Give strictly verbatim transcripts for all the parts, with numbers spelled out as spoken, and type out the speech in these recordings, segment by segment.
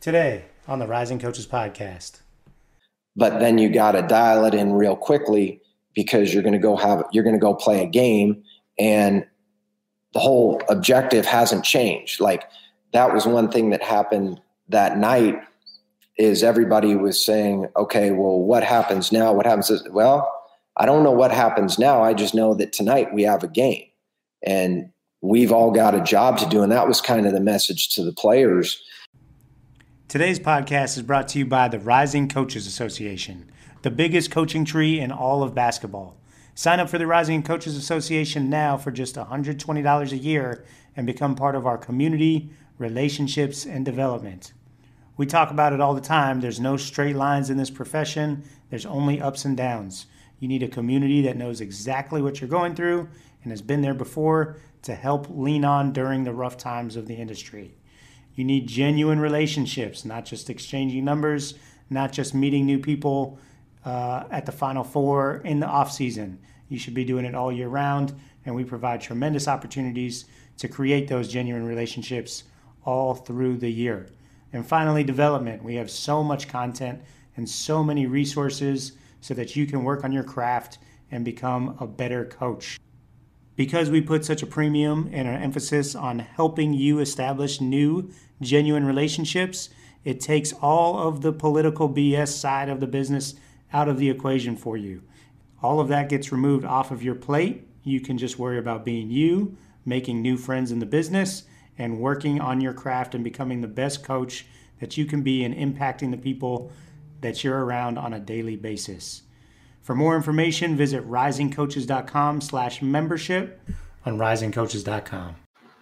Today on the Rising Coaches Podcast. But then you got to dial it in real quickly because you're going to go have you're going to go play a game, and the whole objective hasn't changed. Like, that was one thing that happened that night is everybody was saying, okay, well, what happens now? What happens is, well, I don't know what happens now. I just know that tonight we have a game and we've all got a job to do. And that was kind of the message to the players. Today's podcast is brought to you by the Rising Coaches Association, the biggest coaching tree in all of basketball. Sign up for the Rising Coaches Association now for just one hundred twenty dollars a year and become part of our community, relationships, and development. We talk about it all the time. There's no straight lines in this profession. There's only ups and downs. You need a community that knows exactly what you're going through and has been there before to help lean on during the rough times of the industry. You need genuine relationships, not just exchanging numbers, not just meeting new people uh, at the Final Four in the off season. You should be doing it all year round, and we provide tremendous opportunities to create those genuine relationships all through the year. And finally, development. We have so much content and so many resources so that you can work on your craft and become a better coach. Because we put such a premium and an emphasis on helping you establish new, genuine relationships, it takes all of the political B S side of the business out of the equation for you. All of that gets removed off of your plate. You can just worry about being you, making new friends in the business, and working on your craft and becoming the best coach that you can be and impacting the people that you're around on a daily basis. For more information, visit risingcoaches.com slash membership on risingcoaches dot com.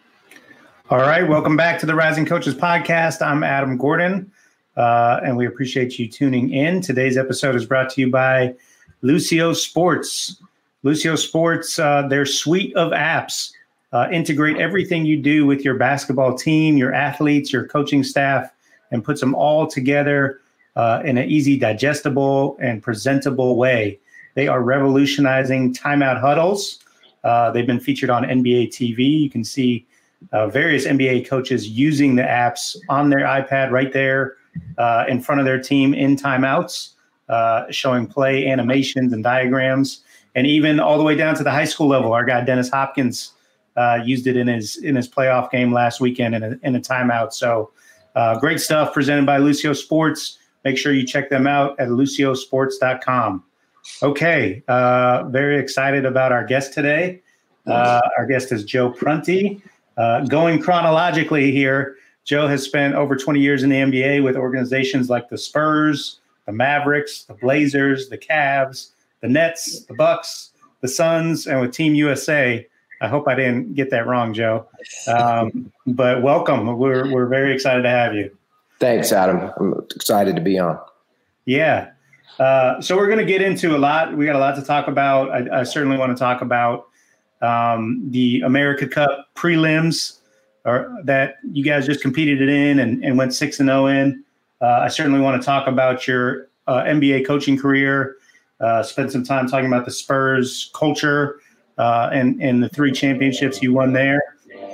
All right, welcome back to the Rising Coaches Podcast. I'm Adam Gordon, uh, and we appreciate you tuning in. Today's episode is brought to you by Lucio Sports. Lucio Sports, uh, their suite of apps Uh, integrate everything you do with your basketball team, your athletes, your coaching staff, and puts them all together uh, in an easy, digestible, and presentable way. They are revolutionizing timeout huddles. Uh, they've been featured on N B A T V. You can see uh, various N B A coaches using the apps on their iPad right there uh, in front of their team in timeouts, uh, showing play animations and diagrams, and even all the way down to the high school level. Our guy, Dennis Hopkins, Uh, used it in his in his playoff game last weekend in a, in a timeout. So uh, great stuff presented by Lucio Sports. Make sure you check them out at lucio sports dot com. Okay, uh, very excited about our guest today. Uh, our guest is Joe Prunty. Uh, going chronologically here, Joe has spent over twenty years in the N B A with organizations like the Spurs, the Mavericks, the Blazers, the Cavs, the Nets, the Bucks, the Suns, and with Team U S A. I hope I didn't get that wrong, Joe. Um, but welcome. We're we're very excited to have you. Thanks, Adam. I'm excited to be on. Yeah. Uh, so we're going to get into a lot. We got a lot to talk about. I, I certainly want to talk about um, the America Cup prelims or, that you guys just competed in and, and went six and zero in. Uh, I certainly want to talk about your uh, N B A coaching career. Uh, spend some time talking about the Spurs culture. Uh, and, and the three championships you won there.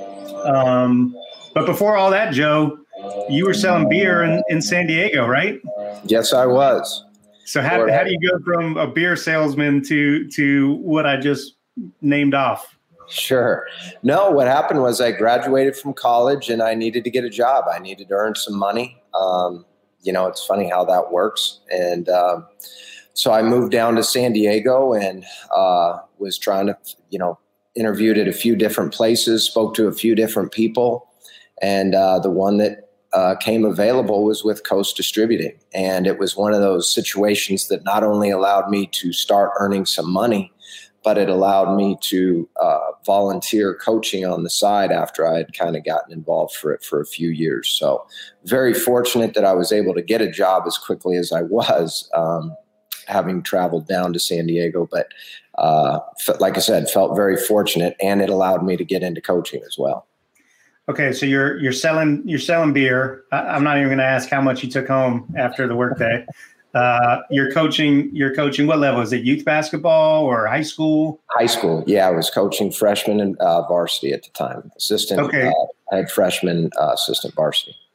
Um, but before all that, Joe, you were selling beer in, in San Diego, right? Yes, I was. So how, how do you go from a beer salesman to to what I just named off? Sure. No, what happened was I graduated from college and I needed to get a job. I needed to earn some money. Um, you know, it's funny how that works. And uh, so I moved down to San Diego and uh, was trying to, you know, interviewed at a few different places, spoke to a few different people. And uh, the one that uh, came available was with Coast Distributing. And it was one of those situations that not only allowed me to start earning some money, but it allowed me to uh, volunteer coaching on the side after I had kind of gotten involved for it for a few years. So very fortunate that I was able to get a job as quickly as I was, um, having traveled down to San Diego. But uh, like I said, felt very fortunate, and it allowed me to get into coaching as well. Okay, so you're you're selling you're selling beer. I, I'm not even going to ask how much you took home after the workday. Uh, you're coaching. You're coaching. What level is it? Youth basketball or high school? High school. Yeah, I was coaching freshman and uh, varsity at the time. Assistant. Okay. Uh, I had freshman uh, assistant varsity.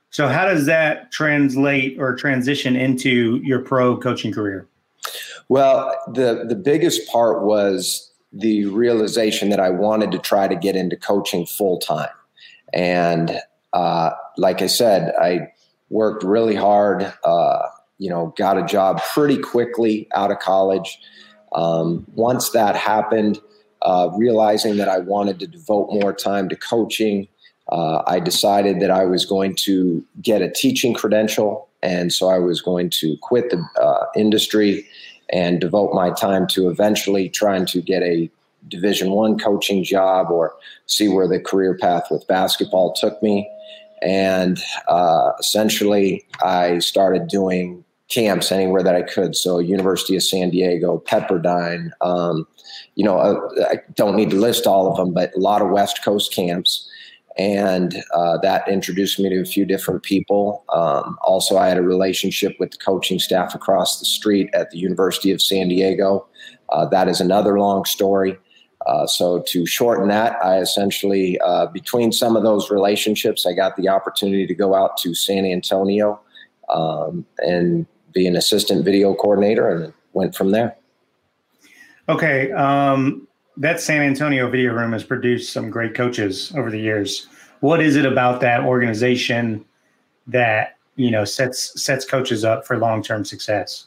So how does that translate or transition into your pro coaching career? Well, the, the biggest part was the realization that I wanted to try to get into coaching full time. And uh, like I said, I worked really hard, uh, you know, got a job pretty quickly out of college. Um, once that happened, uh, realizing that I wanted to devote more time to coaching, uh, I decided that I was going to get a teaching credential. And so I was going to quit the uh, industry and devote my time to eventually trying to get a Division One coaching job or see where the career path with basketball took me. And uh, essentially, I started doing camps anywhere that I could. So University of San Diego, Pepperdine, um, you know, uh, I don't need to list all of them, but a lot of West Coast camps. And uh, that introduced me to a few different people. Um, also, I had a relationship with the coaching staff across the street at the University of San Diego. Uh, that is another long story. Uh, so to shorten that, I essentially, uh, between some of those relationships, I got the opportunity to go out to San Antonio um, and be an assistant video coordinator, and went from there. Okay. Um, that San Antonio video room has produced some great coaches over the years. What is it about that organization that, you know, sets sets coaches up for long-term success?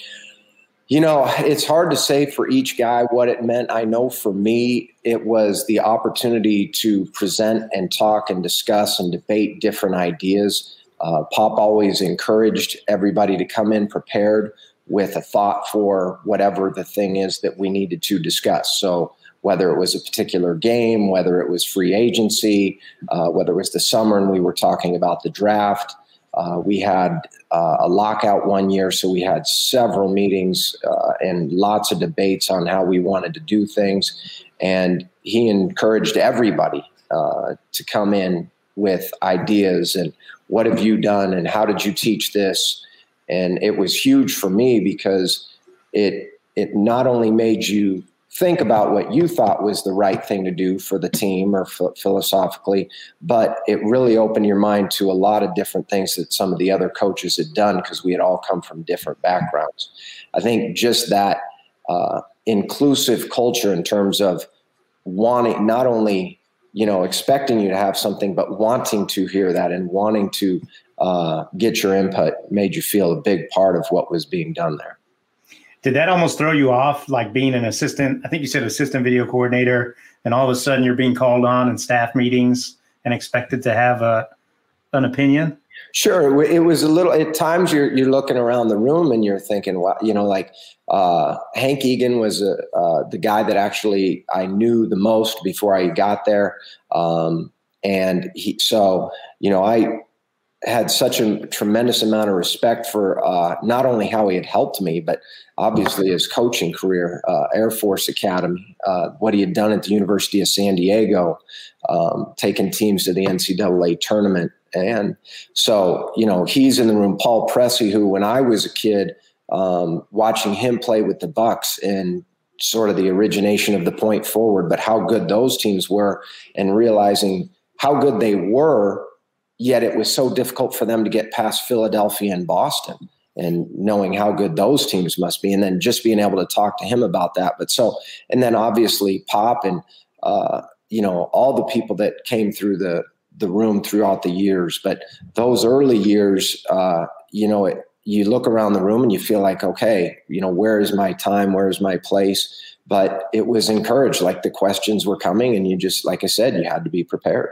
You know, it's hard to say for each guy what it meant. I know for me, it was the opportunity to present and talk and discuss and debate different ideas. Uh, Pop always encouraged everybody to come in prepared with a thought for whatever the thing is that we needed to discuss. So whether it was a particular game, whether it was free agency, uh, whether it was the summer and we were talking about the draft, uh, we had uh, a lockout one year, so we had several meetings uh, and lots of debates on how we wanted to do things. And he encouraged everybody uh, to come in with ideas and what have you done and how did you teach this? And it was huge for me because it it not only made you think about what you thought was the right thing to do for the team or f- philosophically, but it really opened your mind to a lot of different things that some of the other coaches had done because we had all come from different backgrounds. I think just that uh, inclusive culture in terms of wanting, not only, you know, expecting you to have something, but wanting to hear that and wanting to uh, get your input made you feel a big part of what was being done there. Did that almost throw you off, like being an assistant? I think you said assistant video coordinator, and all of a sudden you're being called on in staff meetings and expected to have a an opinion? Sure. It was a little, at times you're you're looking around the room and you're thinking, wow, you know, like uh, Hank Egan was a, uh, the guy that actually I knew the most before I got there. Um, and he, so, you know, I had such a tremendous amount of respect for uh, not only how he had helped me, but obviously his coaching career, uh, Air Force Academy, uh, what he had done at the University of San Diego, um, taking teams to the N C double A tournament. And so, you know, he's in the room. Paul Pressey, who when I was a kid, um, watching him play with the Bucks and sort of the origination of the point forward, but how good those teams were and realizing how good they were, yet it was so difficult for them to get past Philadelphia and Boston, and knowing how good those teams must be. And then just being able to talk to him about that. But so, and then obviously Pop and, uh, you know, all the people that came through the, the room throughout the years. But those early years, uh, you know, it, you look around the room and you feel like, okay, you know, where is my time? Where is my place? But it was encouraged, like the questions were coming and you just, like I said, you had to be prepared.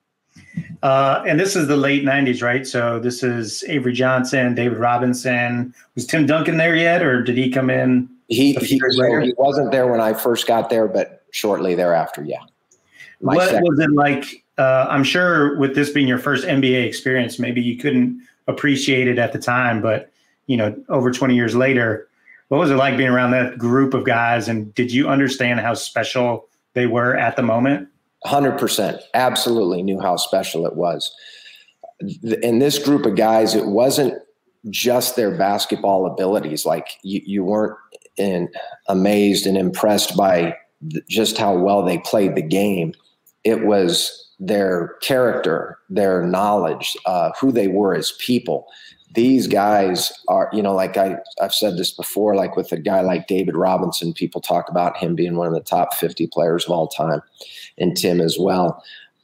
Uh, and this is the late nineties, right? So this is Avery Johnson, David Robinson. Was Tim Duncan there yet, or did he come in? He he, so he wasn't there when I first got there, but shortly thereafter, yeah. My what second. was it like? Uh, I'm sure with this being your first N B A experience, maybe you couldn't appreciate it at the time, but you know, over twenty years later, what was it like being around that group of guys? And did you understand how special they were at the moment? one hundred percent. Absolutely knew how special it was. In this group of guys, it wasn't just their basketball abilities. Like you, you weren't in, amazed and impressed by th- just how well they played the game. It was their character, their knowledge, uh, who they were as people. These guys are, you know, like I, I've said this before, like with a guy like David Robinson, people talk about him being one of the top fifty players of all time, and Tim as well.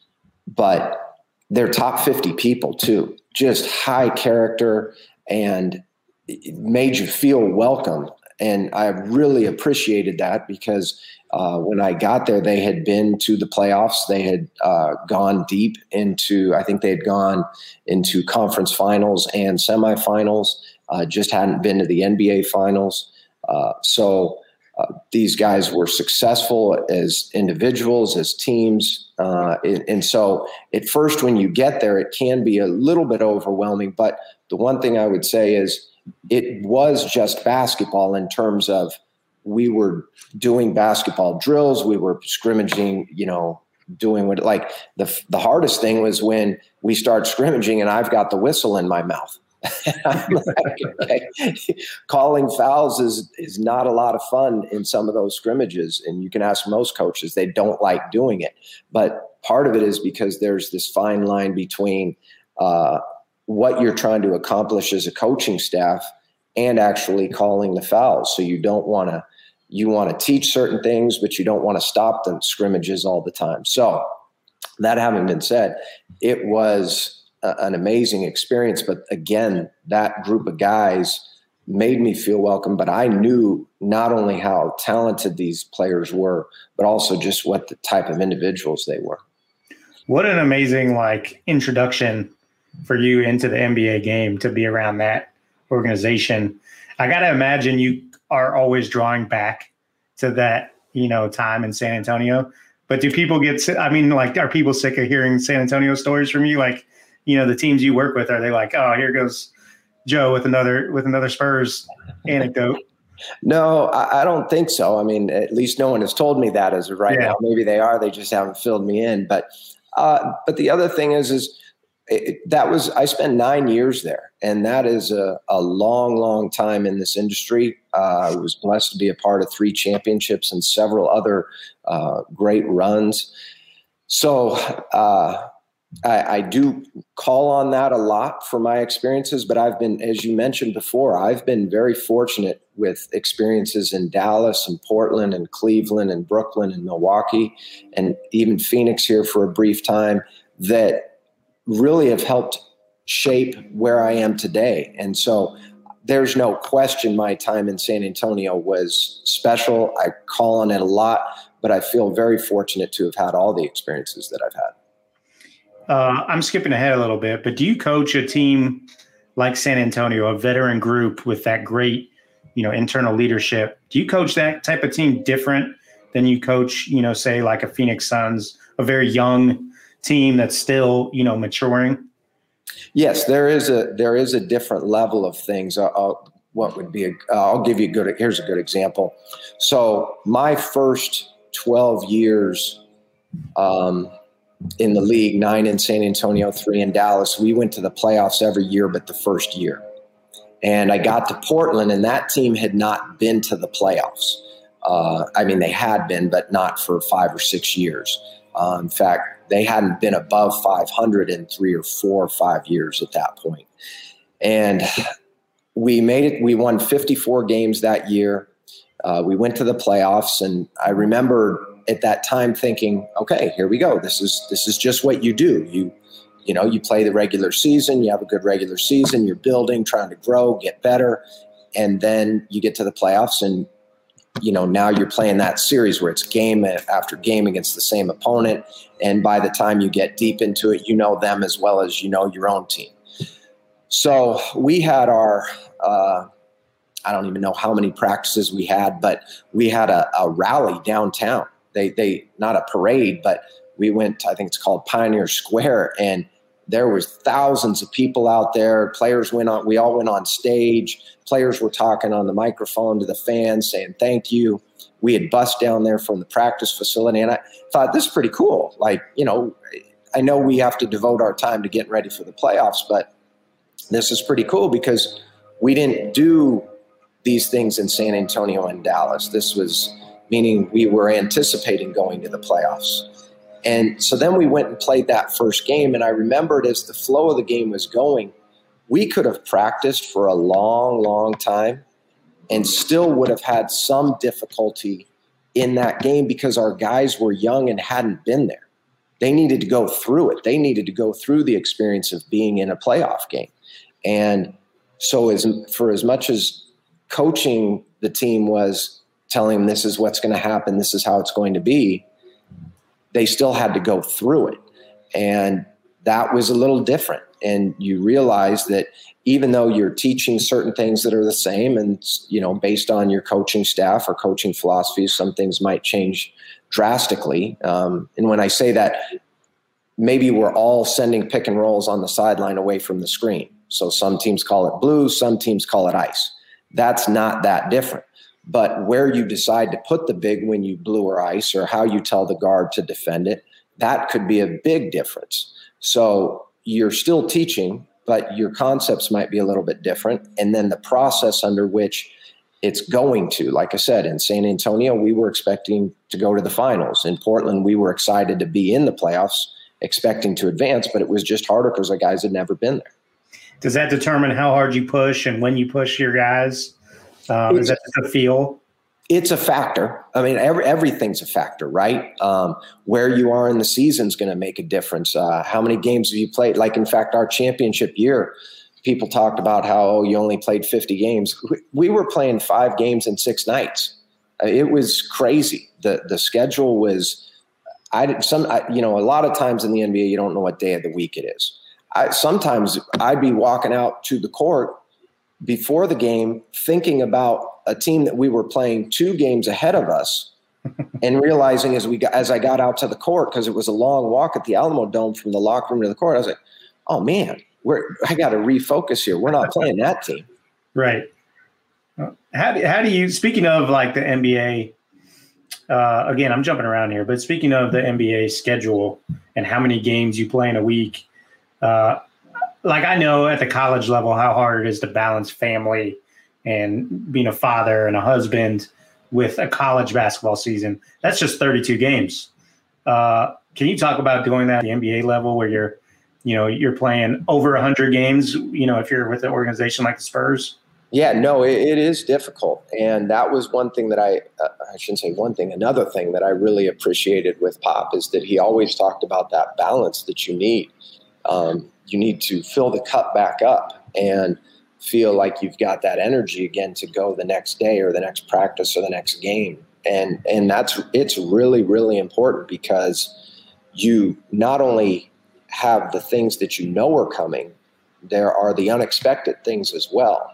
But they're top fifty people too, just high character, and it made you feel welcome. And I really appreciated that because uh, when I got there, they had been to the playoffs. They had uh, gone deep into, I think they had gone into conference finals and semifinals, uh, just hadn't been to the N B A finals. Uh, so uh, these guys were successful as individuals, as teams. Uh, and, and so at first, when you get there, it can be a little bit overwhelming. But the one thing I would say is, it was just basketball in terms of we were doing basketball drills. We were scrimmaging, you know, doing what, like the, the hardest thing was when we start scrimmaging and I've got the whistle in my mouth. I'm like, okay. Calling fouls is, is not a lot of fun in some of those scrimmages. And you can ask most coaches, they don't like doing it. But part of it is because there's this fine line between, uh, what you're trying to accomplish as a coaching staff and actually calling the fouls. So you don't want to, you want to teach certain things, but you don't want to stop the scrimmages all the time. So that having been said, it was a, an amazing experience. But again, that group of guys made me feel welcome, but I knew not only how talented these players were, but also just what the type of individuals they were. What an amazing like introduction for you into the N B A game to be around that organization. I got to imagine you are always drawing back to that, you know, time in San Antonio. But do people get, I mean, like, are people sick of hearing San Antonio stories from you? Like, you know, the teams you work with, are they like, oh, here goes Joe with another, with another Spurs anecdote? No, I, I don't think so. I mean, at least no one has told me that as of right yeah. now. Maybe they are, they just haven't filled me in. But, uh, but the other thing is, is, It, that was, I spent nine years there, and that is a, a long, long time in this industry. Uh, I was blessed to be a part of three championships and several other uh, great runs. So uh, I, I do call on that a lot for my experiences, but I've been, as you mentioned before, I've been very fortunate with experiences in Dallas and Portland and Cleveland and Brooklyn and Milwaukee and even Phoenix here for a brief time that really have helped shape where I am today. And so there's no question my time in San Antonio was special. I call on it a lot, but I feel very fortunate to have had all the experiences that I've had. Uh, I'm skipping ahead a little bit, but do you coach a team like San Antonio, a veteran group with that great, you know, internal leadership? Do you coach that type of team different than you coach, you know, say like a Phoenix Suns, a very young team that's still, you know, maturing? Yes, there is a there is a different level of things. I'll, what would be a? I'll give you a good. Here's a good example. So my first twelve years um, in the league, nine in San Antonio, three in Dallas. We went to the playoffs every year, but the first year. And I got to Portland, and that team had not been to the playoffs. Uh, I mean, they had been, but not for five or six years. Uh, in fact, they hadn't been above five hundred in three or four or five years at that point. And we made it. We won fifty-four games that year. Uh, we went to the playoffs, and I remember at that time thinking, okay, here we go. This is this is just what you do. You you know, you play the regular season. You have a good regular season. You're building, trying to grow, get better, and then you get to the playoffs, and you know, now you're playing that series where it's game after game against the same opponent. And by the time you get deep into it, you know them as well as you know your own team. So we had our, uh, I don't even know how many practices we had, but we had a, a rally downtown. They, they, not a parade, but we went, I think it's called Pioneer Square, and there was thousands of people out there. Players went on, we all went on stage. Players were talking on the microphone to the fans saying, thank you. We had bussed down there from the practice facility, and I thought, this is pretty cool. Like, you know, I know we have to devote our time to getting ready for the playoffs, but this is pretty cool because we didn't do these things in San Antonio and Dallas. This was meaning we were anticipating going to the playoffs. And so then we went and played that first game. And I remembered as the flow of the game was going, we could have practiced for a long, long time and still would have had some difficulty in that game because our guys were young and hadn't been there. They needed to go through it. They needed to go through the experience of being in a playoff game. And so as for as much as coaching the team was telling them this is what's going to happen, this is how it's going to be, they still had to go through it. And that was a little different. And you realize that even though you're teaching certain things that are the same and, you know, based on your coaching staff or coaching philosophies, some things might change drastically. Um, and when I say that, maybe we're all sending pick and rolls on the sideline away from the screen. So some teams call it blue, some teams call it ice. That's not that different. But where you decide to put the big when you blue or ice, or how you tell the guard to defend it, that could be a big difference. So you're still teaching, but your concepts might be a little bit different. And then the process under which it's going to, like I said, in San Antonio, we were expecting to go to the finals. In Portland, we were excited to be in the playoffs, expecting to advance, but it was just harder because our guys had never been there. Does that determine how hard you push and when you push your guys? Um, is that just a feel? It's a factor. I mean, every, everything's a factor, right? Um, where you are in the season is going to make a difference. Uh, how many games have you played? Like, in fact, our championship year, people talked about how, oh, you only played fifty games. We were playing five games in six nights. It was crazy. The the schedule was, I did some, I, you know, a lot of times in the N B A, you don't know what day of the week it is. I, sometimes I'd be walking out to the court before the game thinking about a team that we were playing two games ahead of us and realizing as we got, as I got out to the court, because it was a long walk at the Alamo Dome from the locker room to the court, I was like, oh man, we're, I got to refocus here. We're not playing that team. Right. How do, how do you, speaking of like the N B A, uh, again, I'm jumping around here, but speaking of the N B A schedule and how many games you play in a week, uh, like I know at the college level how hard it is to balance family and being a father and a husband with a college basketball season. That's just thirty-two games. Uh, can you talk about doing that at the N B A level where you're, you know, you're playing over one hundred games, you know, if you're with an organization like the Spurs? Yeah, no, it, it is difficult. And that was one thing that I, uh, I shouldn't say one thing, another thing that I really appreciated with Pop is that he always talked about that balance that you need. Um, you need to fill the cup back up and feel like you've got that energy again to go the next day or the next practice or the next game. And, and that's, it's really, really important because you not only have the things that you know are coming, there are the unexpected things as well.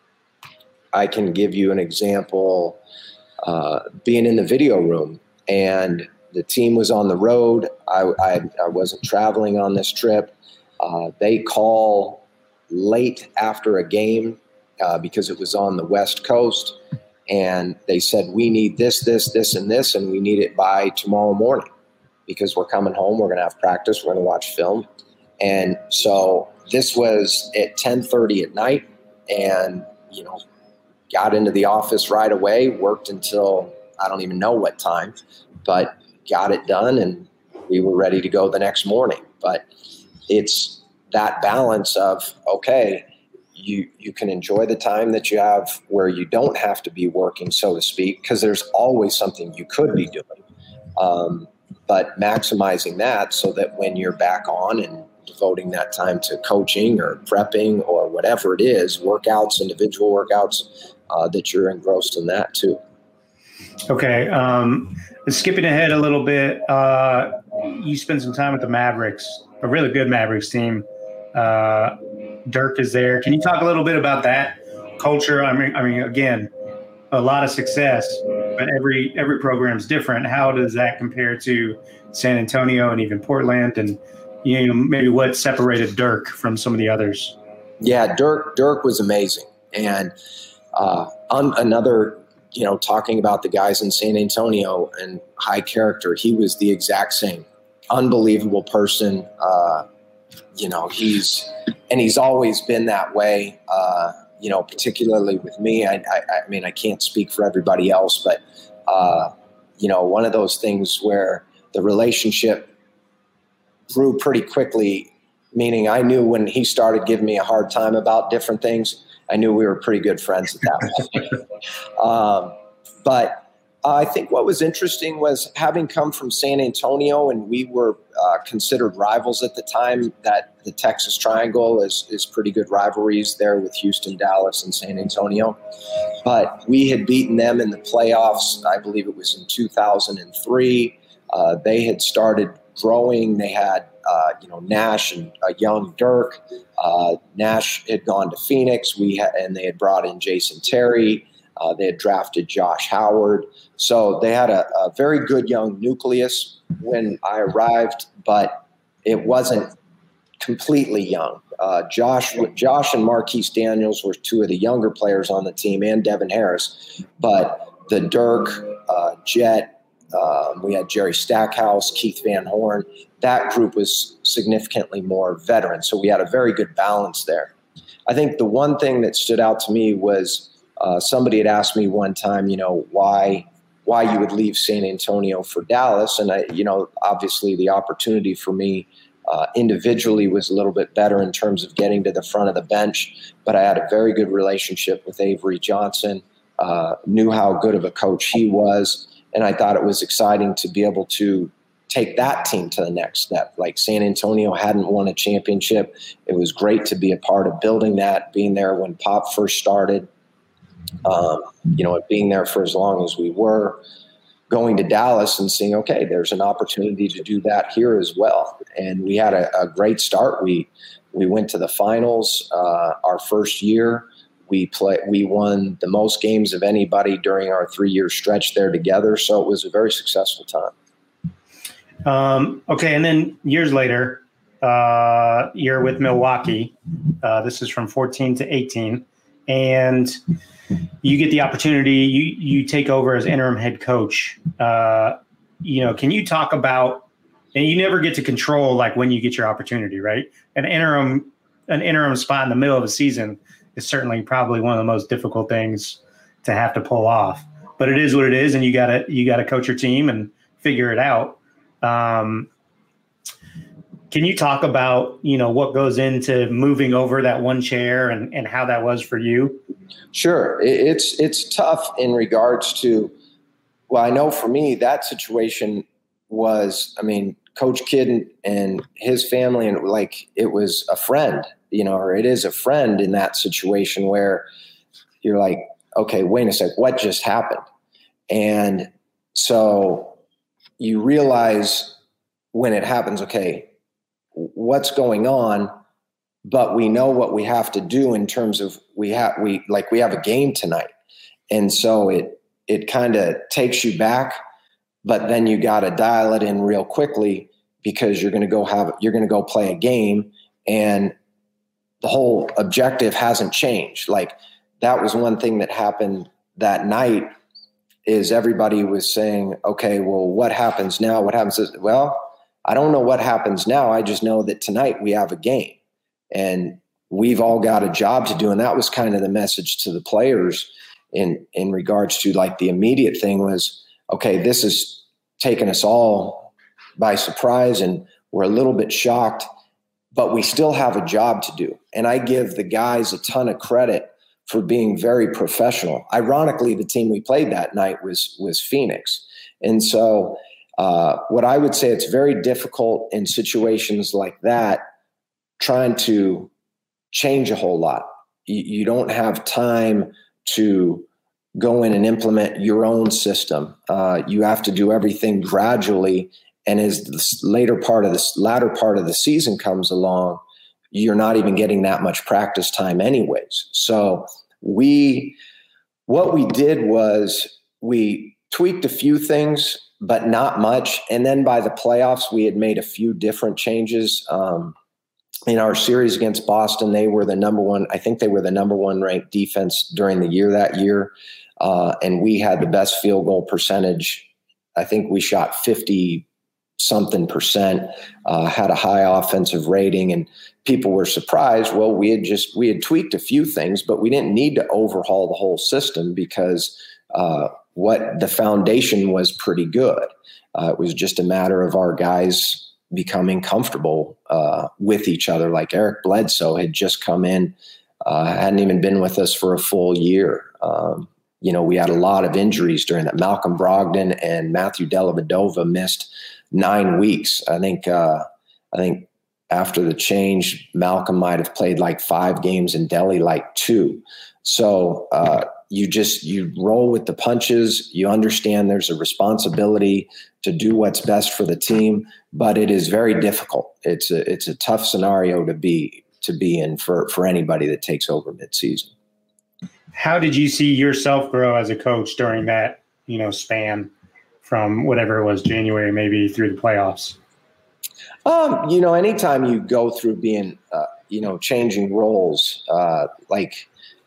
I can give you an example, uh, being in the video room and the team was on the road. I, I, I wasn't traveling on this trip. Uh, they call late after a game uh, because it was on the West Coast. And they said, we need this, this, this, and this, and we need it by tomorrow morning because we're coming home. We're going to have practice. We're going to watch film. And so this was at ten thirty at night and, you know, got into the office right away, worked until I don't even know what time, but got it done and we were ready to go the next morning. But it's that balance of, okay, you you can enjoy the time that you have where you don't have to be working, so to speak, because there's always something you could be doing. Um, but maximizing that so that when you're back on and devoting that time to coaching or prepping or whatever it is, workouts, individual workouts, uh, that you're engrossed in that too. Okay. Um, skipping ahead a little bit, uh, you spent some time with the Mavericks, a really good Mavericks team. Uh, Dirk is there. Can you talk a little bit about that culture? I mean, I mean, again, a lot of success, but every every program is different. How does that compare to San Antonio and even Portland? And you know, maybe what separated Dirk from some of the others? Yeah, Dirk Dirk was amazing, and uh, on another, you know, talking about the guys in San Antonio and high character, he was the exact same. Unbelievable person. Uh, you know, he's and he's always been that way. Uh, you know, particularly with me. I, I, I mean, I can't speak for everybody else, but uh, you know, one of those things where the relationship grew pretty quickly, meaning I knew when he started giving me a hard time about different things, I knew we were pretty good friends at that point. um, but I think what was interesting was having come from San Antonio, and we were uh, considered rivals at the time, that the Texas Triangle is, is pretty good rivalries there with Houston, Dallas, and San Antonio. But we had beaten them in the playoffs. I believe it was in two thousand three. Uh, they had started growing. They had, uh, you know, Nash and a young Dirk. Uh, Nash had gone to Phoenix. We ha- and they had brought in Jason Terry. Uh, they had drafted Josh Howard. So they had a, a very good young nucleus when I arrived, but it wasn't completely young. Uh, Josh, Josh and Marquise Daniels were two of the younger players on the team, and Devin Harris. But the Dirk, uh, Jet, um, we had Jerry Stackhouse, Keith Van Horn. That group was significantly more veteran. So we had a very good balance there. I think the one thing that stood out to me was uh, somebody had asked me one time, you know, why why you would leave San Antonio for Dallas. And I, you know, obviously the opportunity for me uh, individually was a little bit better in terms of getting to the front of the bench, but I had a very good relationship with Avery Johnson, uh, knew how good of a coach he was. And I thought it was exciting to be able to take that team to the next step. Like San Antonio hadn't won a championship. It was great to be a part of building that, being there when Pop first started. Um, you know, being there for as long as we were, going to Dallas and seeing, okay, there's an opportunity to do that here as well. And we had a, a great start. We we went to the finals uh, our first year. We play, we won the most games of anybody during our three-year stretch there together. So it was a very successful time. Um, okay, and then years later, uh, you're with Milwaukee. Uh, this is from fourteen to eighteen. And you get the opportunity, you you take over as interim head coach. Uh, you know, can you talk about, and you never get to control like when you get your opportunity, right? An interim, an interim spot in the middle of a season is certainly probably one of the most difficult things to have to pull off. But it is what it is, and you gotta you gotta coach your team and figure it out. Um, Can you talk about, you know, what goes into moving over that one chair and, and how that was for you? Sure. It's it's tough in regards to, well, I know for me, that situation was, I mean, Coach Kidd and, and his family, and like it was a friend, you know, or it is a friend in that situation where you're like, okay, wait a sec, what just happened? And so you realize when it happens, okay, what's going on, but we know what we have to do in terms of we have, we like, we have a game tonight. And so it, it kind of takes you back, but then you got to dial it in real quickly because you're going to go have, you're going to go play a game, and the whole objective hasn't changed. Like that was one thing that happened that night is everybody was saying, okay, well, what happens now? What happens is, well, I don't know what happens now. I just know that tonight we have a game and we've all got a job to do. And that was kind of the message to the players in, in regards to like the immediate thing was, okay, this is taking us all by surprise and we're a little bit shocked, but we still have a job to do. And I give the guys a ton of credit for being very professional. Ironically, the team we played that night was, was Phoenix. And so, Uh, what I would say, it's very difficult in situations like that, trying to change a whole lot. You, you don't have time to go in and implement your own system. Uh, you have to do everything gradually. And as the later part of this latter part of the season comes along, you're not even getting that much practice time anyways. So we, what we did was we tweaked a few things, but not much. And then by the playoffs, we had made a few different changes. Um, in our series against Boston, they were the number one, I think they were the number one ranked defense during the year that year. Uh, and we had the best field goal percentage. I think we shot fifty something percent, uh, had a high offensive rating, and people were surprised. Well, we had just, we had tweaked a few things, but we didn't need to overhaul the whole system because, uh, what the foundation was pretty good. Uh, it was just a matter of our guys becoming comfortable uh, with each other. Like Eric Bledsoe had just come in, uh, hadn't even been with us for a full year. Um, you know, we had a lot of injuries during that. Malcolm Brogdon and Matthew Dellavedova missed nine weeks. I think, uh, I think after the change, Malcolm might have played like five games and Delly like two. So uh, you just, you roll with the punches. You understand there's a responsibility to do what's best for the team, but it is very difficult. It's a, it's a tough scenario to be, to be in for, for anybody that takes over midseason. How did you see yourself grow as a coach during that, you know, span from whatever it was, January, maybe through the playoffs? Um, you know, anytime you go through being, uh, you know, changing roles, uh, like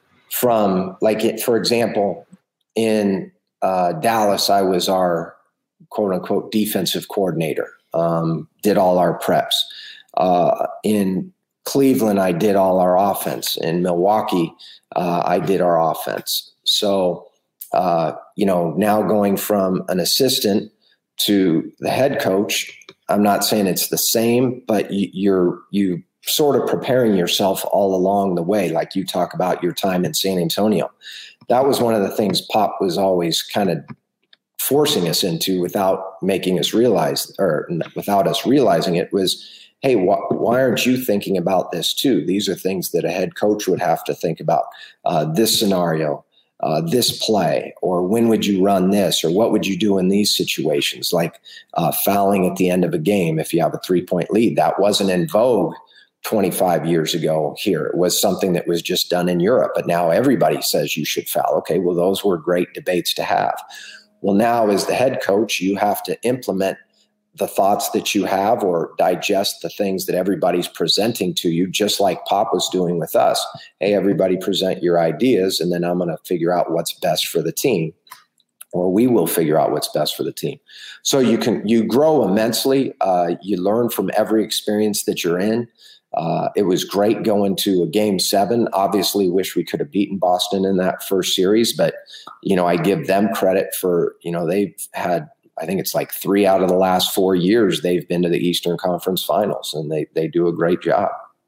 from like, it, for example, in uh, Dallas, I was our quote unquote defensive coordinator, um, did all our preps. Uh, in Cleveland, I did all our offense. In Milwaukee, uh, I did our offense. So, uh, you know, now going from an assistant to the head coach, I'm not saying it's the same, but you, you're you sort of preparing yourself all along the way. Like you talk about your time in San Antonio. That was one of the things Pop was always kind of forcing us into without making us realize, or without us realizing it, was, hey, wh- why aren't you thinking about this too? These are things that a head coach would have to think about. Uh, this scenario, uh, this play, or when would you run this, or what would you do in these situations, like uh, fouling at the end of a game if you have a three-point lead. That wasn't in vogue twenty-five years ago here. It was something that was just done in Europe, but now everybody says you should foul. Okay, well, those were great debates to have. Well, now as the head coach, you have to implement the thoughts that you have or digest the things that everybody's presenting to you, just like Pop was doing with us. Hey, everybody present your ideas, and then I'm going to figure out what's best for the team, or we will figure out what's best for the team. So you can, you grow immensely. Uh, you learn from every experience that you're in. Uh, it was great going to a game seven. Obviously wish we could have beaten Boston in that first series, but, you know, I give them credit for, you know, they've had, I think it's like three out of the last four years they've been to the Eastern Conference Finals, and they, they do a great job.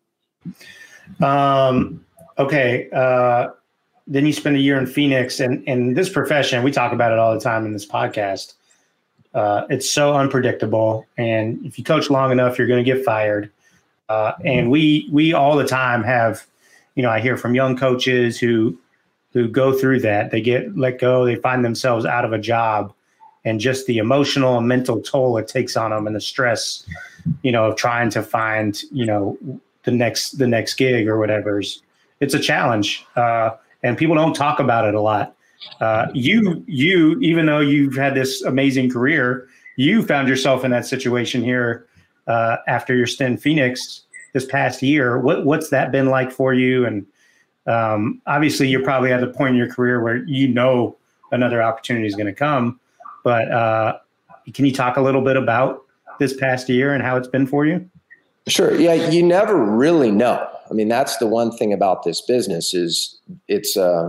Um, okay. Uh, then you spend a year in Phoenix, and, and this profession, we talk about it all the time in this podcast. Uh, it's so unpredictable. And if you coach long enough, you're going to get fired. Uh, and we we all the time have, you know, I hear from young coaches who who go through that. They get let go. They find themselves out of a job, and just the emotional and mental toll it takes on them, and the stress, you know, of trying to find, you know, the next the next gig or whatever. It's a challenge, uh, and people don't talk about it a lot. Uh, you you even though you've had this amazing career, you found yourself in that situation here. Uh, after your stint in Phoenix this past year, what, what's that been like for you? And um, obviously you're probably at the point in your career where you know another opportunity is going to come, but uh, can you talk a little bit about this past year and how it's been for you? Sure. Yeah. You never really know. I mean, that's the one thing about this business is it's, uh,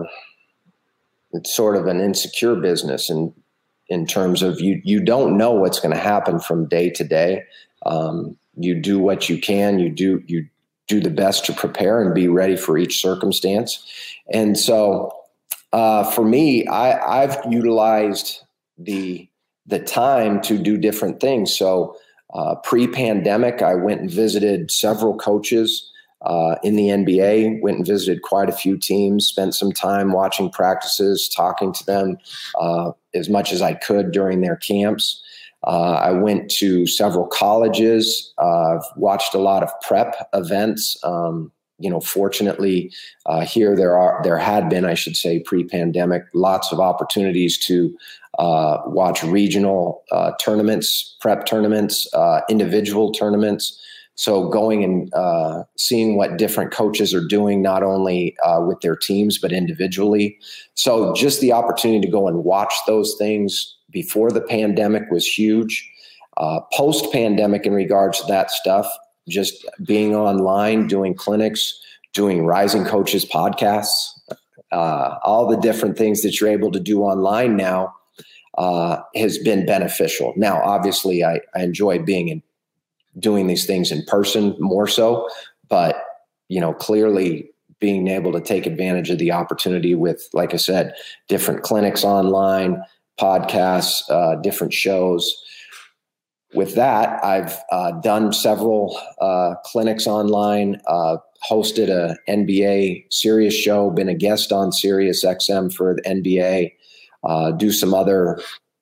it's sort of an insecure business, and in, in terms of you, you don't know what's going to happen from day to day. Um, you do what you can, you do, you do the best to prepare and be ready for each circumstance. And so, uh, for me, I, I've utilized the, the time to do different things. So, uh, pre-pandemic, I went and visited several coaches, uh, in the N B A, went and visited quite a few teams, spent some time watching practices, talking to them, uh, as much as I could during their camps. Uh, I went to several colleges, uh, watched a lot of prep events. Um, you know, fortunately, uh, here there are, there had been, I should say, pre-pandemic, lots of opportunities to uh, watch regional uh, tournaments, prep tournaments, uh, individual tournaments. So going and uh, seeing what different coaches are doing, not only uh, with their teams, but individually. So just the opportunity to go and watch those things before the pandemic was huge. Uh, post-pandemic, in regards to that stuff, just being online, doing clinics, doing Rising Coaches podcasts, uh, all the different things that you're able to do online now uh, has been beneficial. Now, obviously, I, I enjoy being in doing these things in person more so, but, you know, clearly being able to take advantage of the opportunity with, like I said, different clinics online, podcasts, uh, different shows. With that, I've uh, done several uh, clinics online, uh, hosted a N B A Sirius show, been a guest on Sirius X M for the N B A, uh, do some other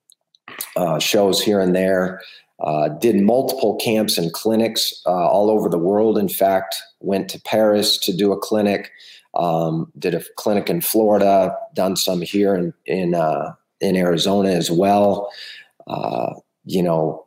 uh, shows here and there. Uh, did multiple camps and clinics uh, all over the world. In fact, went to Paris to do a clinic, um, did a clinic in Florida, done some here in in, uh, in Arizona as well. Uh, you know,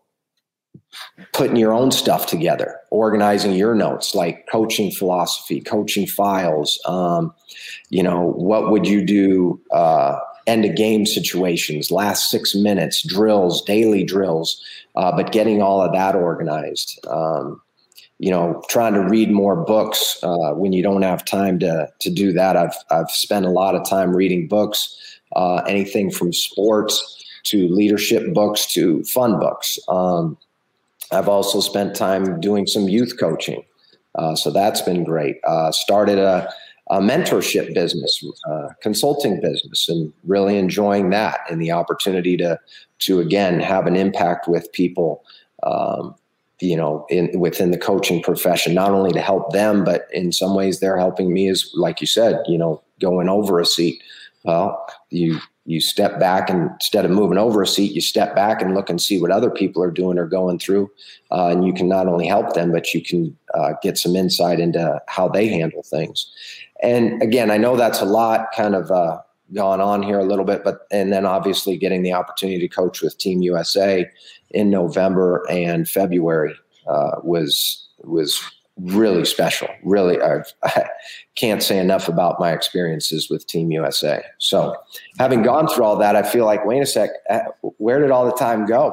putting your own stuff together, organizing your notes, like coaching philosophy, coaching files. Um, you know, what would you do? Uh, end of game situations, last six minutes, drills, daily drills, uh, but getting all of that organized. Um, you know, trying to read more books uh, when you don't have time to to do that. I've I've spent a lot of time reading books, uh, anything from sports to leadership books to fun books. Um, I've also spent time doing some youth coaching. Uh, so that's been great. Uh, started a, a mentorship business, uh, consulting business, and really enjoying that and the opportunity to, to again, have an impact with people, um, you know, in, within the coaching profession, not only to help them, but in some ways they're helping me as, like you said, you know, going over a seat. Well, you, you step back, and instead of moving over a seat, you step back and look and see what other people are doing or going through. Uh, and you can not only help them, but you can uh, get some insight into how they handle things. And again, I know that's a lot kind of uh, gone on here a little bit, but, and then obviously getting the opportunity to coach with Team U S A in November and February uh, was, was really special. Really, I've, I can't say enough about my experiences with Team U S A. So having gone through all that, I feel like, wait a sec, where did all the time go?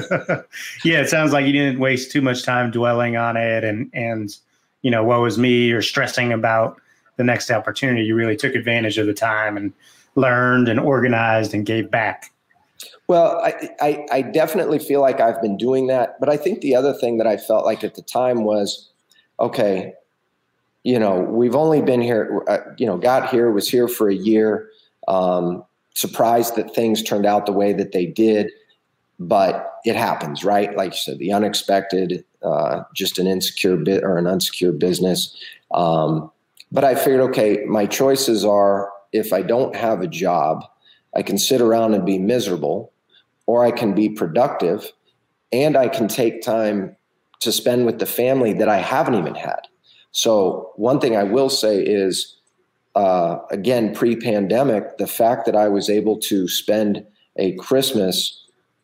Yeah, it sounds like you didn't waste too much time dwelling on it and, and, you know, woe is me, or stressing about the next opportunity. You really took advantage of the time and learned and organized and gave back. Well, I, I, I definitely feel like I've been doing that. But I think the other thing that I felt like at the time was, okay, you know, we've only been here, uh, you know, got here, was here for a year, um, surprised that things turned out the way that they did, but it happens, right? Like you said, the unexpected, uh, just an insecure bit or an unsecure business. Um, but I figured, okay, my choices are, if I don't have a job, I can sit around and be miserable, or I can be productive, and I can take time to spend with the family that I haven't even had. So one thing I will say is, uh, again, pre-pandemic, the fact that I was able to spend a Christmas,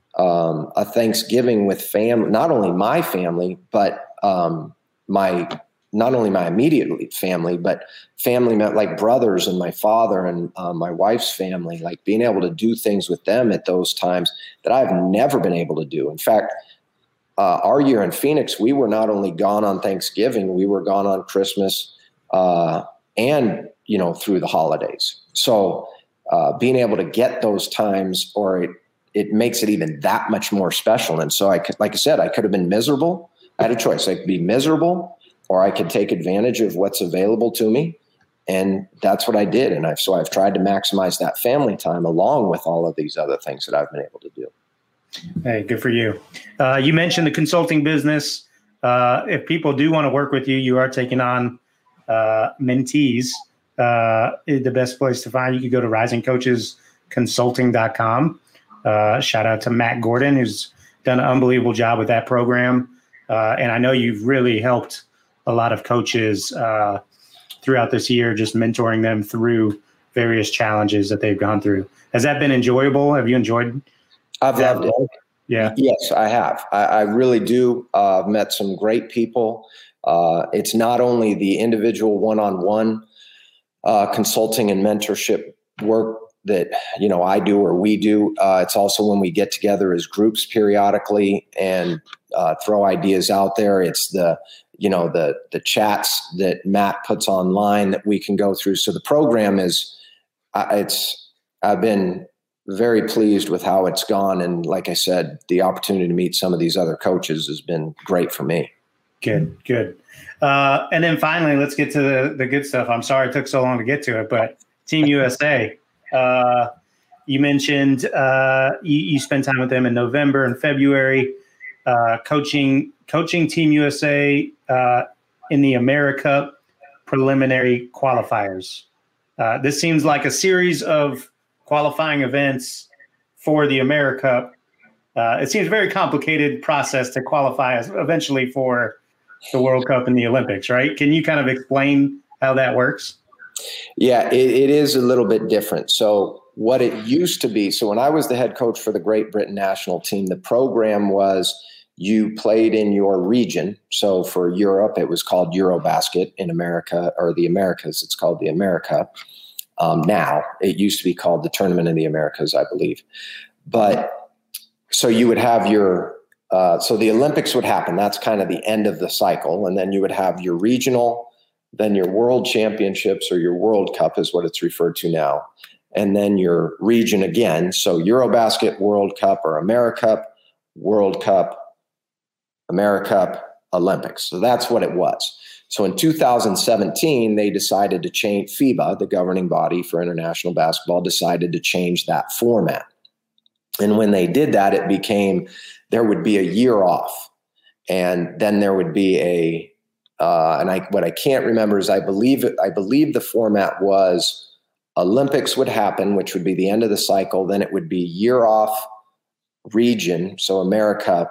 um, a Thanksgiving with family, not only my family, but um, my, not only my immediate family, but family meant like brothers and my father and uh, my wife's family, like being able to do things with them at those times that I've never been able to do. In fact, Uh, our year in Phoenix, we were not only gone on Thanksgiving, we were gone on Christmas uh, and, you know, through the holidays. So uh, being able to get those times, or it, it makes it even that much more special. And so I could, like I said, I could have been miserable. I had a choice. I could be miserable, or I could take advantage of what's available to me. And that's what I did. And I've, so I've tried to maximize that family time along with all of these other things that I've been able to do. Hey, good for you. Uh, you mentioned the consulting business. Uh, if people do want to work with you, you are taking on uh, mentees. Uh, the best place to find you could go to rising coaches consulting dot com. Uh, shout out to Matt Gordon, who's done an unbelievable job with that program. Uh, and I know you've really helped a lot of coaches uh, throughout this year, just mentoring them through various challenges that they've gone through. Has that been enjoyable? Have you enjoyed I've that? loved it. Yeah. Yes, I have. I, I really do. Uh, I've met some great people. Uh, it's not only the individual one-on-one uh, consulting and mentorship work that, you know, I do or we do. Uh, it's also when we get together as groups periodically and uh, throw ideas out there. It's the, you know, the the chats that Matt puts online that we can go through. So the program is, uh, it's, I've been very pleased with how it's gone. And like I said, the opportunity to meet some of these other coaches has been great for me. Good, good. Uh, and then finally, let's get to the, the good stuff. I'm sorry it took so long to get to it, but Team U S A, uh, you mentioned uh, you, you spent time with them in November and February, uh, coaching coaching Team U S A uh, in the AmeriCup preliminary qualifiers. Uh, this seems like a series of qualifying events for the AmeriCup. Uh, it seems a very complicated process to qualify as eventually for the World Cup and the Olympics, right? Can you kind of explain how that works? Yeah, it, it is a little bit different. So what it used to be, so when I was the head coach for the Great Britain national team, the program was you played in your region. So for Europe, it was called Eurobasket. In America, or the Americas, it's called the AmeriCup. Um, now, it used to be called the Tournament of the Americas, I believe. But so you would have your Uh, so the Olympics would happen. That's kind of the end of the cycle. And then you would have your regional, then your world championships, or your World Cup is what it's referred to now. And then your region again. So Eurobasket, World Cup, or AmeriCup, World Cup, AmeriCup, Olympics. So that's what it was. So in two thousand seventeen, they decided to change, FIBA, the governing body for international basketball, decided to change that format. And when they did that, it became, there would be a year off. And then there would be a, uh, and I, what I can't remember is I believe, it, I believe the format was Olympics would happen, which would be the end of the cycle. Then it would be year off region. So AmeriCup,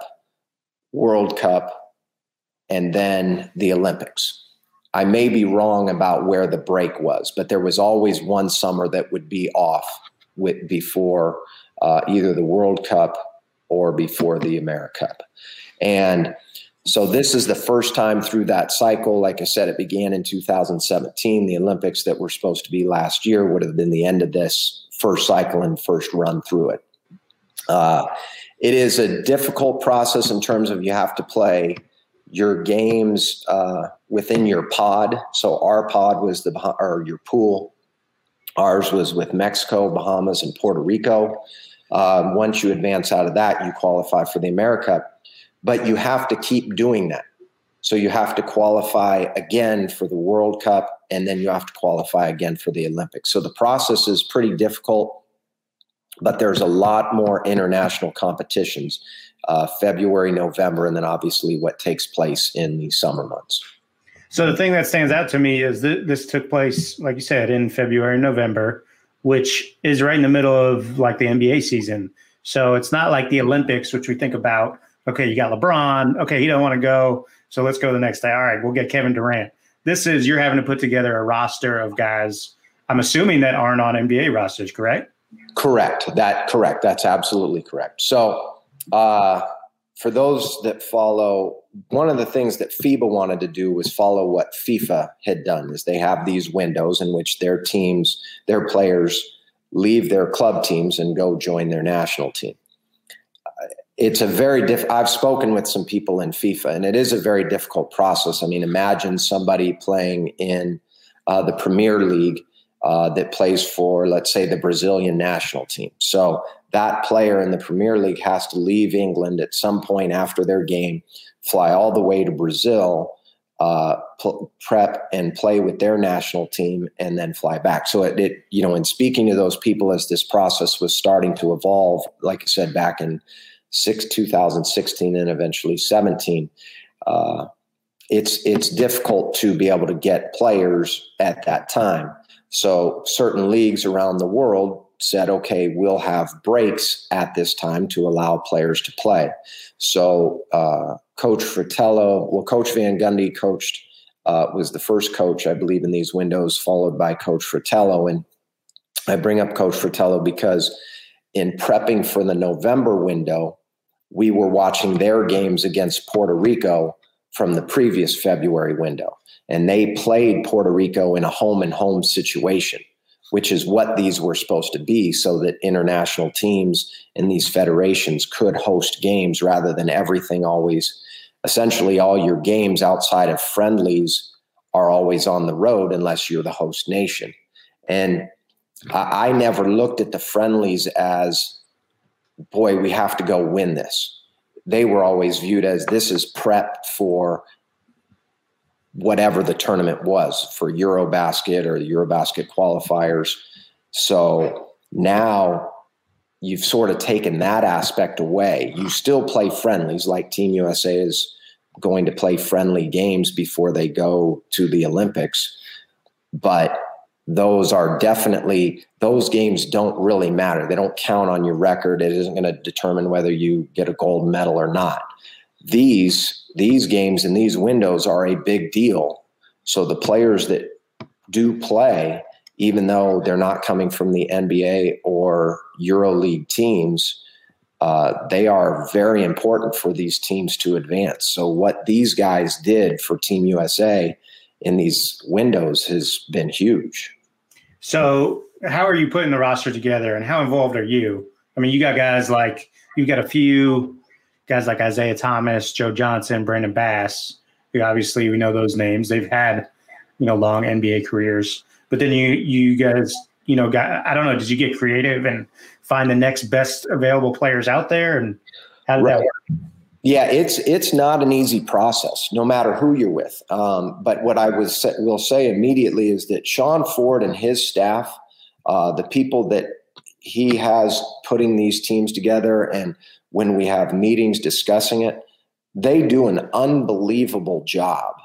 World Cup, and then the Olympics. I may be wrong about where the break was, but there was always one summer that would be off with before uh, either the World Cup or before the AmeriCup. And so this is the first time through that cycle. Like I said, it began in two thousand seventeen. The Olympics that were supposed to be last year would have been the end of this first cycle and first run through it. Uh, it is a difficult process in terms of you have to play your games uh, within your pod. So our pod was the, or your pool. Ours was with Mexico, Bahamas, and Puerto Rico. Uh, once you advance out of that, you qualify for the AmeriCup. But you have to keep doing that. So you have to qualify again for the World Cup, and then you have to qualify again for the Olympics. So the process is pretty difficult, but there's a lot more international competitions, uh, February, November, and then obviously what takes place in the summer months. So the thing that stands out to me is that this took place, like you said, in February, November, which is right in the middle of like the N B A season. So it's not like the Olympics, which we think about, okay, you got LeBron. Okay, he don't want to go, so let's go the next day. All right, we'll get Kevin Durant. This is you're having to put together a roster of guys, I'm assuming, that aren't on N B A rosters, correct? Correct. That correct. That's absolutely correct. So uh, for those that follow, one of the things that FIBA wanted to do was follow what FIFA had done, is they have these windows in which their teams, their players leave their club teams and go join their national team. It's a very diff. I've spoken with some people in FIFA, and it is a very difficult process. I mean, imagine somebody playing in uh, the Premier League uh, that plays for, let's say, the Brazilian national team. So that player in the Premier League has to leave England at some point after their game, fly all the way to Brazil, uh, p- prep and play with their national team, and then fly back. So it, it, you know, in speaking to those people as this process was starting to evolve, like I said, back in Six, two thousand sixteen and eventually seventeen, uh, it's it's difficult to be able to get players at that time. So certain leagues around the world said, okay, we'll have breaks at this time to allow players to play. So uh, Coach Fratello, well, Coach Van Gundy coached, uh, was the first coach, I believe, in these windows, followed by Coach Fratello. And I bring up Coach Fratello because in prepping for the November window, we were watching their games against Puerto Rico from the previous February window. And they played Puerto Rico in a home and home situation, which is what these were supposed to be, so that international teams in these federations could host games rather than everything always, essentially all your games outside of friendlies are always on the road unless you're the host nation. And I, I never looked at the friendlies as, boy, we have to go win this. They were always viewed as this is prep for whatever the tournament was, for Eurobasket or the Eurobasket qualifiers. So now you've sort of taken that aspect away. You still play friendlies, like Team U S A is going to play friendly games before they go to the Olympics. But those are definitely, those games don't really matter. They don't count on your record. It isn't going to determine whether you get a gold medal or not. These, these games and these windows are a big deal. So the players that do play, even though they're not coming from the N B A or EuroLeague teams, uh, they are very important for these teams to advance. So what these guys did for Team U S A in these windows has been huge. So how are you putting the roster together, and how involved are you? I mean, you got guys like, you got a few guys like Isaiah Thomas, Joe Johnson, Brandon Bass, who obviously we know those names. They've had, you know, long N B A careers. But then you you guys, you know, got, I don't know, did you get creative and find the next best available players out there? And how did right. that work? Yeah, it's it's not an easy process, no matter who you're with. Um, but what I was say, will say immediately is that Sean Ford and his staff, uh, the people that he has putting these teams together, and when we have meetings discussing it, they do an unbelievable job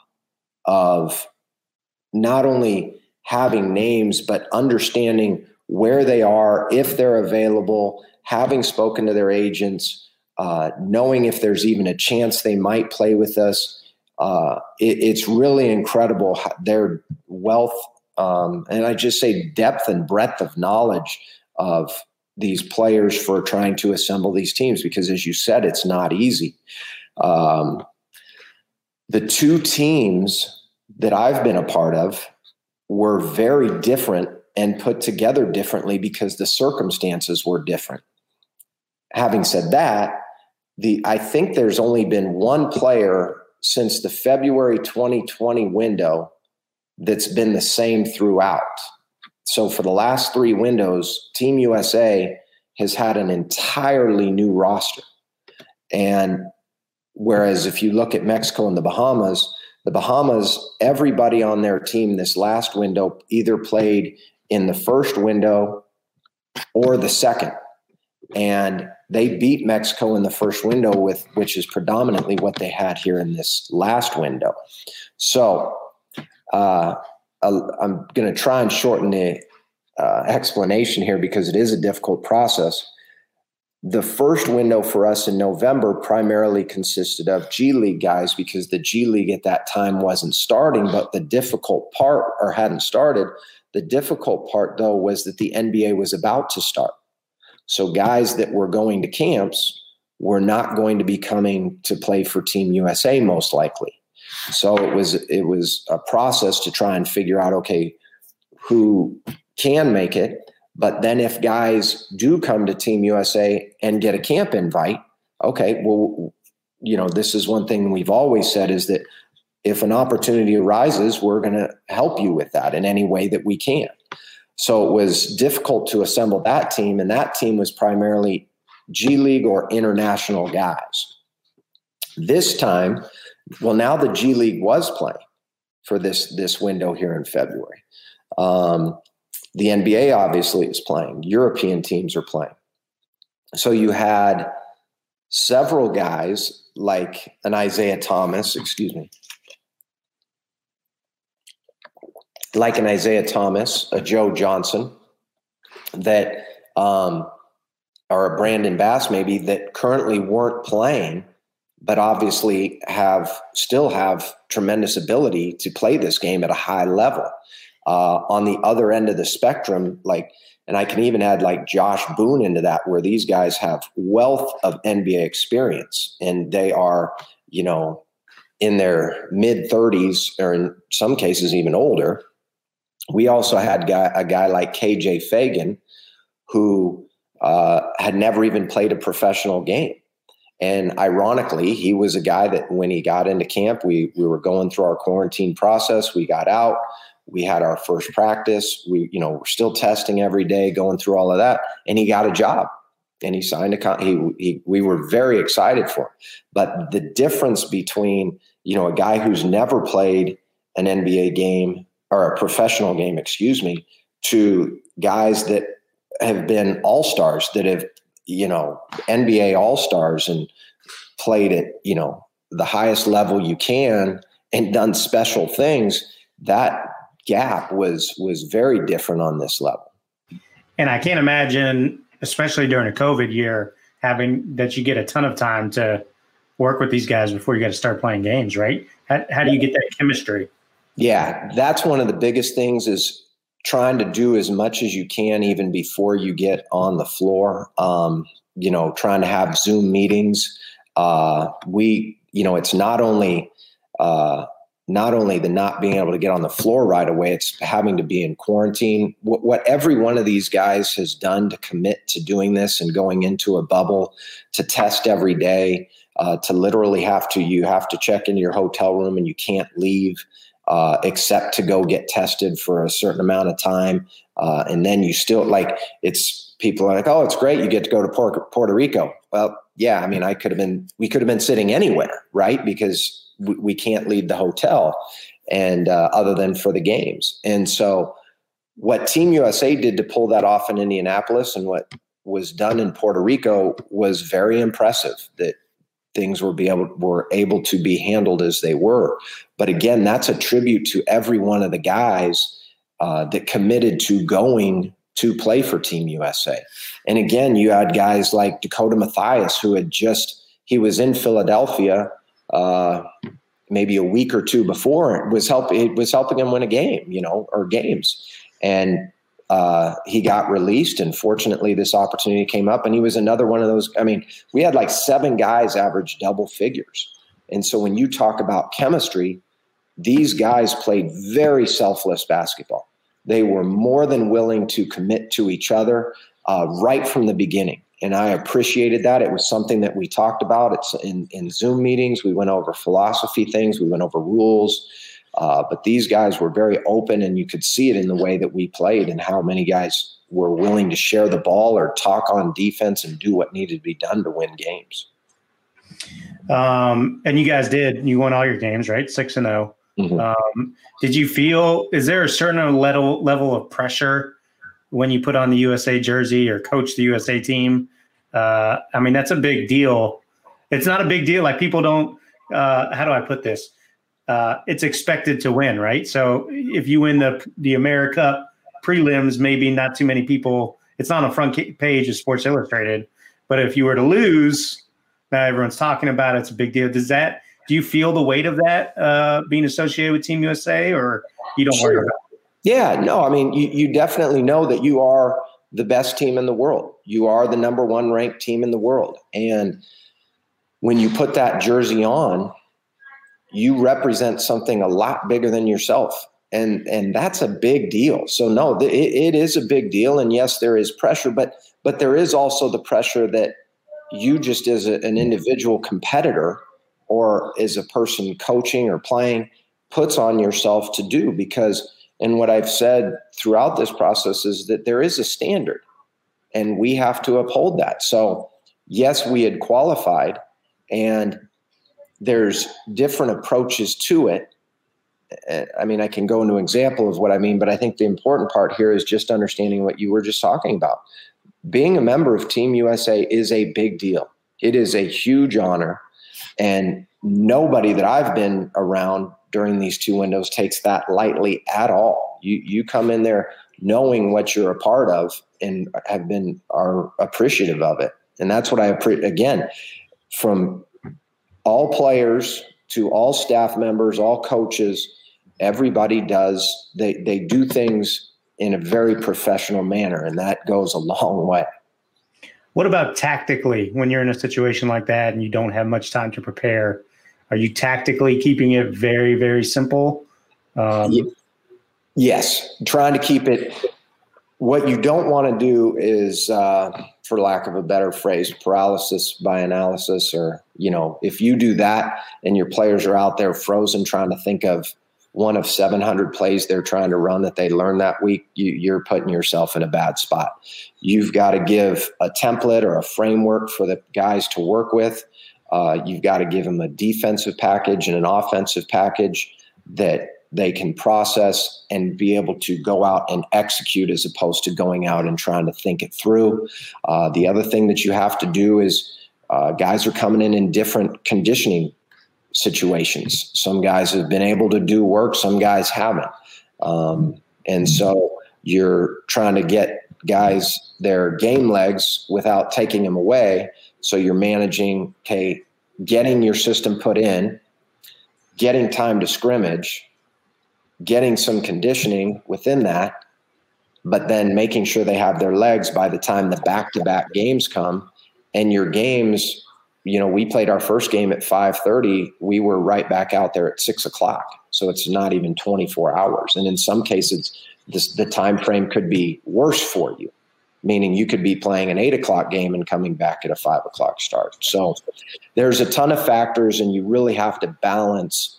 of not only having names, but understanding where they are, if they're available, having spoken to their agents, uh, knowing if there's even a chance they might play with us. Uh, it, it's really incredible their wealth, um, and I just say depth and breadth of knowledge of these players for trying to assemble these teams, because as you said, it's not easy. Um, the two teams that I've been a part of were very different and put together differently because the circumstances were different. Having said that, the I think there's only been one player since the February twenty twenty window that's been the same throughout. So for the last three windows, Team U S A has had an entirely new roster. And whereas if you look at Mexico and the Bahamas, the Bahamas, everybody on their team this last window either played in the first window or the second. And they beat Mexico in the first window, with which is predominantly what they had here in this last window. So uh, I'm going to try and shorten the uh, explanation here because it is a difficult process. The first window for us in November primarily consisted of G League guys because the G League at that time wasn't starting, but the difficult part, or hadn't started. The difficult part, though, was that the N B A was about to start. So guys that were going to camps were not going to be coming to play for Team U S A most likely. So it was it was a process to try and figure out, okay, who can make it. But then if guys do come to Team U S A and get a camp invite, okay, well, you know, this is one thing we've always said is that if an opportunity arises, we're going to help you with that in any way that we can. So it was difficult to assemble that team, and that team was primarily G League or international guys. This time, well, now the G League was playing for this, this window here in February. Um, the N B A obviously is playing. European teams are playing. So you had several guys like an Isaiah Thomas, excuse me, like an Isaiah Thomas, a Joe Johnson, that um, or a Brandon Bass maybe, that currently weren't playing, but obviously have still have tremendous ability to play this game at a high level. Uh, on the other end of the spectrum, like, and I can even add like Josh Boone into that, where these guys have wealth of N B A experience, and they are, you know, in their mid thirties or in some cases even older. We also had guy, a guy like K J Fagan, who uh, had never even played a professional game. And ironically, he was a guy that when he got into camp, we, we were going through our quarantine process. We got out. We had our first practice. We, you know, we're still testing every day, going through all of that. And he got a job and he signed a con- he, he, we were very excited for him. But the difference between, you know, a guy who's never played an N B A game or a professional game, excuse me, to guys that have been all-stars, that have, you know, N B A all-stars and played at, you know, the highest level you can and done special things, that gap was was very different on this level. And I can't imagine, especially during a COVID year, having that you get a ton of time to work with these guys before you got to start playing games, right? How, how do you get that chemistry? Yeah, that's one of the biggest things, is trying to do as much as you can even before you get on the floor. Um, you know, trying to have Zoom meetings. Uh, we, you know, it's not only uh, not only the not being able to get on the floor right away, it's having to be in quarantine. What, what every one of these guys has done to commit to doing this and going into a bubble, to test every day, uh, to literally have to, you have to check into your hotel room and you can't leave uh, except to go get tested for a certain amount of time. Uh, and then you still, like, it's, people are like, oh, it's great, you get to go to Puerto, Puerto Rico. Well, yeah, I mean, I could have been, we could have been sitting anywhere, right? Because we, we can't leave the hotel, and uh, other than for the games. And so what Team U S A did to pull that off in Indianapolis and what was done in Puerto Rico was very impressive, that things were be able were able to be handled as they were. But again, that's a tribute to every one of the guys uh, that committed to going to play for Team U S A. And again, you had guys like Dakota Mathias, who had just, he was in Philadelphia uh, maybe a week or two before, it was help it was helping him win a game, you know, or games. And uh, he got released, and fortunately this opportunity came up, and he was another one of those. I mean, we had like seven guys average double figures. And so when you talk about chemistry, these guys played very selfless basketball. They were more than willing to commit to each other uh, right from the beginning. And I appreciated that. It was something that we talked about. It's in, in Zoom meetings. We went over philosophy things. We went over rules. Uh, but these guys were very open, and you could see it in the way that we played and how many guys were willing to share the ball or talk on defense and do what needed to be done to win games. Um, and you guys did. You won all your games, right? Six and oh. Mm-hmm. Um, did you feel, is there a certain level level of pressure when you put on the U S A jersey or coach the U S A team? Uh, I mean, that's a big deal. It's not a big deal. Like, people don't, uh, how do I put this? Uh, it's expected to win, right? So if you win the, the America prelims, maybe not too many people, it's not on the front page of Sports Illustrated, but if you were to lose, now everyone's talking about it. It's a big deal. Does that, do you feel the weight of that uh, being associated with Team U S A, or you don't sure. worry about it? Yeah, no, I mean, you, you definitely know that you are the best team in the world. You are the number one ranked team in the world. And when you put that jersey on, you represent something a lot bigger than yourself. And, and that's a big deal. So no, it, it is a big deal. And yes, there is pressure, but, but there is also the pressure that you just as a, an individual competitor or as a person coaching or playing puts on yourself to do, because, and what I've said throughout this process is that there is a standard and we have to uphold that. So yes, we had qualified, and there's different approaches to it. I mean, I can go into an example of what I mean, but I think the important part here is just understanding what you were just talking about. Being a member of Team U S A is a big deal. It is a huge honor, and nobody that I've been around during these two windows takes that lightly at all. You you come in there knowing what you're a part of and have been are appreciative of it. And that's what I appreciate, again, from all players to all staff members, all coaches, everybody does, they, they do things in a very professional manner, and that goes a long way. What about tactically when you're in a situation like that and you don't have much time to prepare? Are you tactically keeping it very, very simple? Um, yes, trying to keep it. What you don't want to do is, uh, for lack of a better phrase, paralysis by analysis, or, you know, if you do that and your players are out there frozen trying to think of one of seven hundred plays they're trying to run that they learn that week, you, you're putting yourself in a bad spot. You've got to give a template or a framework for the guys to work with. Uh, you've got to give them a defensive package and an offensive package that they can process and be able to go out and execute, as opposed to going out and trying to think it through. Uh, the other thing that you have to do is uh, guys are coming in in different conditioning situations. Some guys have been able to do work, some guys haven't. Um, and so you're trying to get guys their game legs without taking them away. So you're managing, okay, getting your system put in, getting time to scrimmage, getting some conditioning within that, but then making sure they have their legs by the time the back-to-back games come. And your games, you know, we played our first game at five thirty. We were right back out there at six o'clock. So it's not even twenty-four hours. And in some cases, this, the time frame could be worse for you, meaning you could be playing an eight o'clock game and coming back at a five o'clock start. So there's a ton of factors, and you really have to balance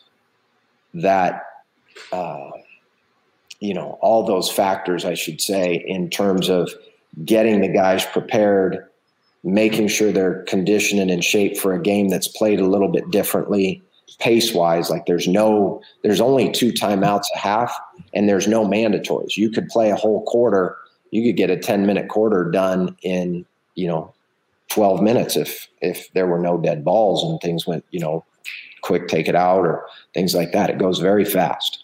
that, uh, you know, all those factors, I should say, in terms of getting the guys prepared, making sure they're conditioned and in shape for a game that's played a little bit differently pace-wise. Like there's no, there's only two timeouts a half, and there's no mandatories. You could play a whole quarter. You could get a ten-minute quarter done in, you know, twelve minutes if if there were no dead balls and things went, you know, quick take it out or things like that. It goes very fast.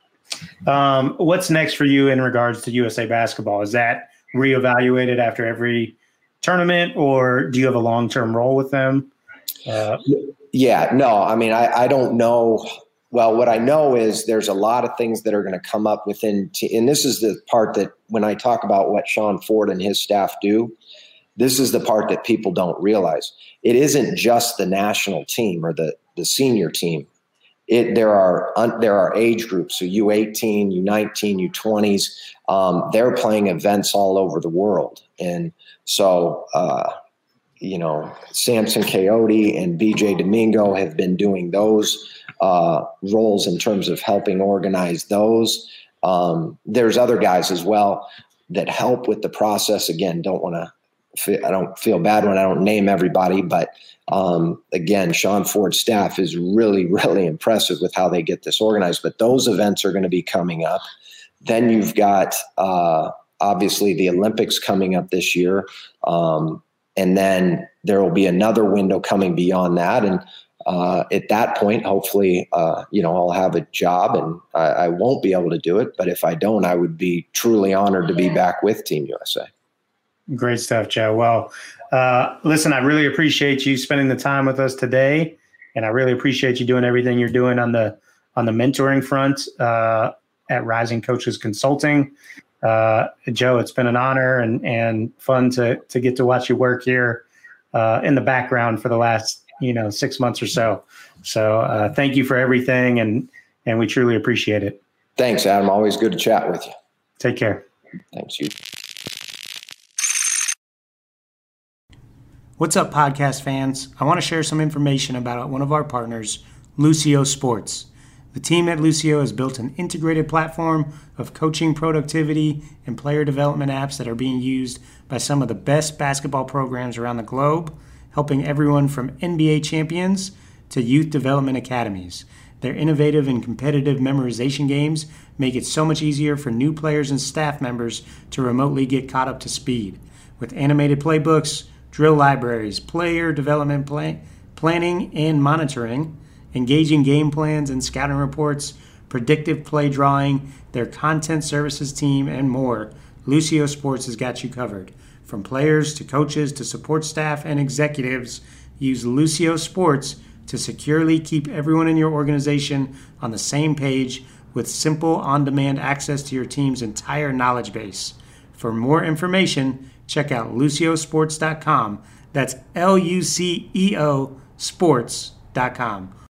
Um, what's next for you in regards to U S A Basketball? Is that reevaluated after every tournament, or do you have a long-term role with them? Uh, yeah, no, I mean, I, I don't know. Well, what I know is there's a lot of things that are going to come up within, t- and this is the part that when I talk about what Sean Ford and his staff do, this is the part that people don't realize. It isn't just the national team or the, the senior team. It, there are un, there are age groups, so U eighteen, U nineteen, U twenties. Um, they're playing events all over the world, and so uh, you know, Samson Coyote and B J Domingo have been doing those uh, roles in terms of helping organize those. Um, there's other guys as well that help with the process. Again, don't want to. I don't feel bad when I don't name everybody, but um, again, Sean Ford's staff is really, really impressive with how they get this organized. But those events are going to be coming up. Then you've got uh, obviously the Olympics coming up this year. Um, and then there will be another window coming beyond that. And uh, at that point, hopefully, uh, you know, I'll have a job and I, I won't be able to do it. But if I don't, I would be truly honored to be back with Team U S A. Great stuff, Joe. Well, uh, listen, I really appreciate you spending the time with us today, and I really appreciate you doing everything you're doing on the on the mentoring front uh, at Rising Coaches Consulting. Uh, Joe, it's been an honor and and fun to to get to watch you work here uh, in the background for the last you know six months or so. So uh, thank you for everything, and and we truly appreciate it. Thanks, Adam. Always good to chat with you. Take care. Thanks, you. What's up, podcast fans? I want to share some information about one of our partners, Lucio Sports. The team at Lucio has built an integrated platform of coaching, productivity, and player development apps that are being used by some of the best basketball programs around the globe, helping everyone from N B A champions to youth development academies. Their innovative and competitive memorization games make it so much easier for new players and staff members to remotely get caught up to speed. With animated playbooks, drill libraries, player development plan, planning and monitoring, engaging game plans and scouting reports, predictive play drawing, their content services team, and more, Lucio Sports has got you covered. From players to coaches to support staff and executives, use Lucio Sports to securely keep everyone in your organization on the same page with simple on-demand access to your team's entire knowledge base. For more information, check out lucio sports dot com. That's L U C E O sports dot com.